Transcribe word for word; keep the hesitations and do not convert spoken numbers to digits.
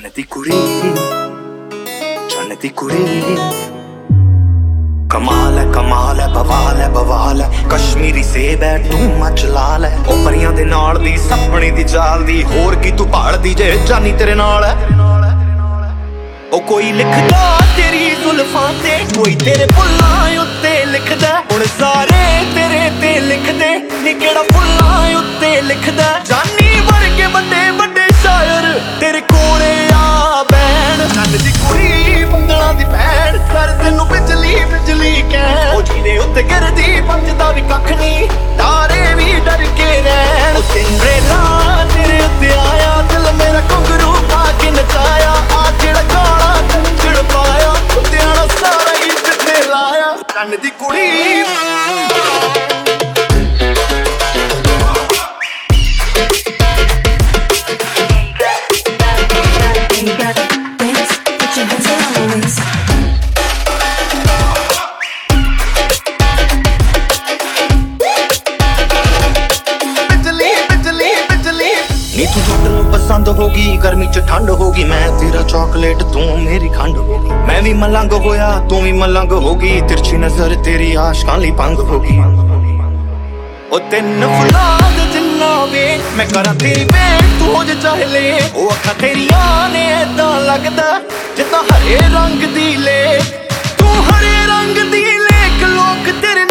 दी कुड़ी चन्न दी कुड़ी कमाल है कमाल है बवाल है बवाल है कश्मीरी सेब है तू मच लाल है ओ परियां दे नाल दी सपने दी चाल दी होर की तू भाल दी जे जानी तेरे नाल है ओ कोई लिखदा तेरी जुल्फां ते कोई तेरे फुल्लां उत्ते लिखदा हुण सारे तेरे ते लिखदे नी केड़ा फुल्लां उत्ते लिखदा जानी वर्गे बड़े बड़े शायर तेरे कोले आ बैण चन्न दी कुड़ी बंगला दी भैण कर तैनू बिजली बिजली कहण ओ जीने उत्ते गिरदी बचदा भी कख नी तारे भी डर के रहण ओ सिंड्रेला तेरे उत्ते आया दिल मेरा घुंघरू पा के नचाया आ जेड़ा काला कंजर पाया उत्ते आना सारा ही जिथे लाया चन्न दी कुड़ी पसंद होगी गर्मी च ठंड होगी मैं तेरा चॉकलेट तू मेरी खंड होगी मैं भी मलंग होया तू भी मलंग होगी तिरछी नजर तेरी आशकां ली भंग होगी ओ तिन फुलां दे जिन्ना वे मैं करा तेरी वेट तू हो जे चाहे ले ओ अखां तेरियां ने ऐदां लगदा जिद्दां हरे रंग दी ले तू हरे रंग दी लेक लोक तेरे